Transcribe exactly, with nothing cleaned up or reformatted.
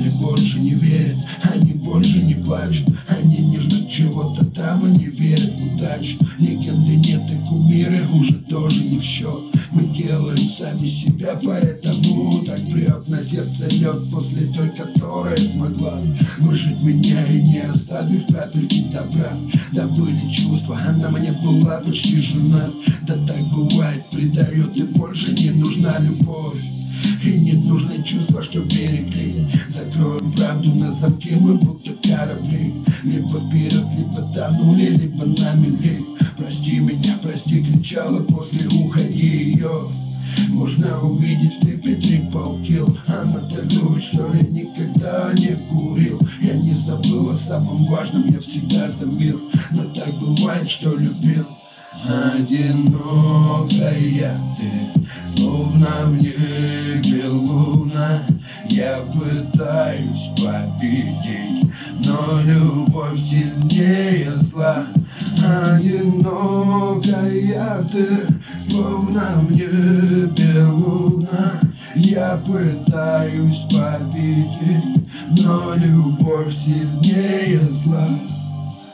мне больше не верят, они больше не плачут, они не ждут чего-то там и не верят в удачу. Легенды нет и кумиры уже тоже не в счет. Мы делаем сами себя, поэтому так прет на сердце лед после той, которая смогла выжить меня и не оставив капельки добра. Добыли чувства, она мне была почти жена. Да так бывает, предает и больше не нужна любовь. И не нужны чувства, что берегли. Закроем правду на замке, мы будто корабли. Либо вперед, либо тонули, либо на мели. Прости меня, прости, кричала после уходи ее. Можно увидеть в трипе трипл килл. Она торгует, что я никогда не курил. Я не забыл о самом важном, я всегда за мир. Но так бывает, что любил. Одинокая ты, словно в небе луна. Я пытаюсь победить, но любовь сильнее зла. Одинокая ты, словно в небе луна. Я пытаюсь победить, но любовь сильнее зла.